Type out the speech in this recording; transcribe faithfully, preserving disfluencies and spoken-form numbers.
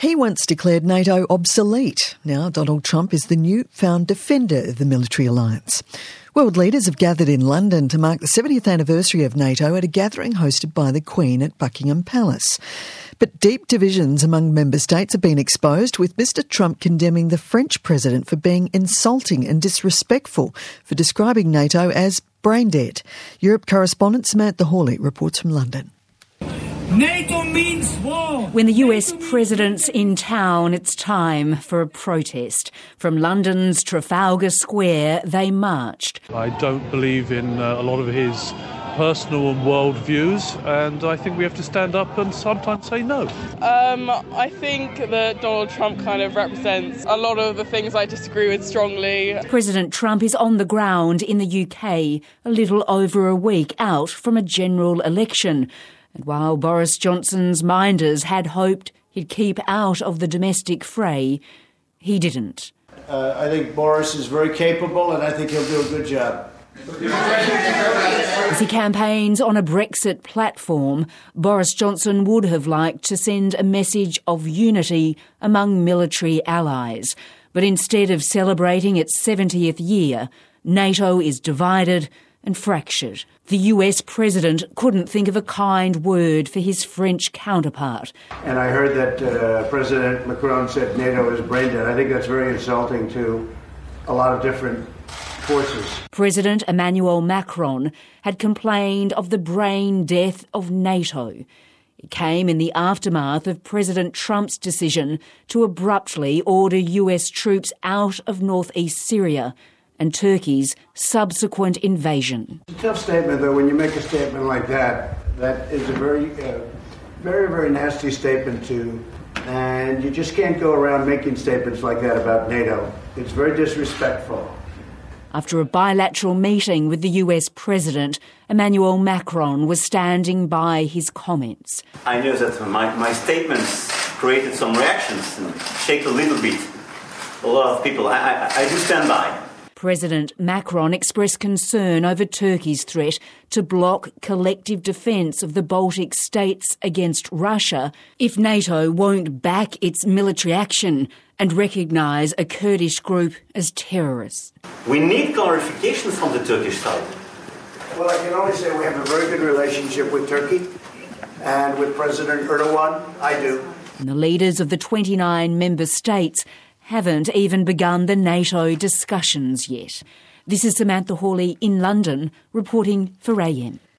He once declared NATO obsolete. Now Donald Trump is the new-found defender of the military alliance. World leaders have gathered in London to mark the seventieth anniversary of NATO at a gathering hosted by the Queen at Buckingham Palace. But deep divisions among member states have been exposed, with Mister Trump condemning the French president for being insulting and disrespectful, for describing NATO as brain dead. Europe correspondent Samantha Hawley reports from London. NATO means war. When the U S president's in town, it's time for a protest. From London's Trafalgar Square, they marched. I don't believe in uh, a lot of his personal and world views, and I think we have to stand up and sometimes say no. Um, I think that Donald Trump kind of represents a lot of the things I disagree with strongly. President Trump is on the ground in the U K, a little over a week out from a general election. And while Boris Johnson's minders had hoped he'd keep out of the domestic fray, he didn't. Uh, I think Boris is very capable, and I think he'll do a good job. As he campaigns on a Brexit platform, Boris Johnson would have liked to send a message of unity among military allies. But instead of celebrating its seventieth year, NATO is divided and fractured. The U S president couldn't think of a kind word for his French counterpart. And I heard that uh, President Macron said NATO is brain dead. I think that's very insulting to a lot of different forces. President Emmanuel Macron had complained of the brain death of NATO. It came in the aftermath of President Trump's decision to abruptly order U S troops out of northeast Syria and Turkey's subsequent invasion. It's a tough statement, though, when you make a statement like that. That is a very, uh, very, very nasty statement to, and you just can't go around making statements like that about NATO. It's very disrespectful. After a bilateral meeting with the U S president, Emmanuel Macron was standing by his comments. I know that my, my statements created some reactions and shake a little bit. A lot of people, I, I, I do stand by. President Macron expressed concern over Turkey's threat to block collective defence of the Baltic states against Russia if NATO won't back its military action and recognise a Kurdish group as terrorists. We need clarification from the Turkish side. Well, I can only say we have a very good relationship with Turkey and with President Erdogan. I do. And the leaders of the twenty-nine member states haven't even begun the NATO discussions yet. This is Samantha Hawley in London, reporting for A M.